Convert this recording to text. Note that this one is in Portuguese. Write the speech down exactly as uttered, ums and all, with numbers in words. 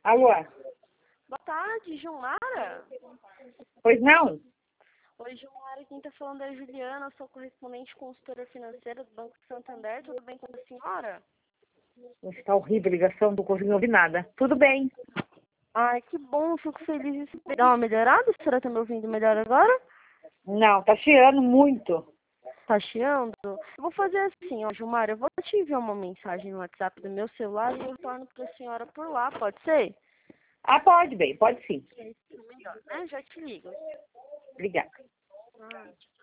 Alô? Boa tarde, Gilmara. Pois não? Oi, Gilmara, quem está falando é a Juliana, eu sou correspondente consultora financeira do Banco Santander. Tudo bem com a senhora? Está horrível a ligação, não consigo ouvir nada. Tudo bem. Ai, que bom, fico feliz em saber. Dá uma melhorada? A senhora está me ouvindo melhor agora? Não, tá chiando muito. Tá chiando? Eu vou fazer assim, ó, Gilmara, eu vou te enviar uma mensagem no WhatsApp do meu celular e eu retorno para a senhora por lá, pode ser? Ah, pode bem, pode sim. É melhor, né? Já te ligo. Obrigada. Ah.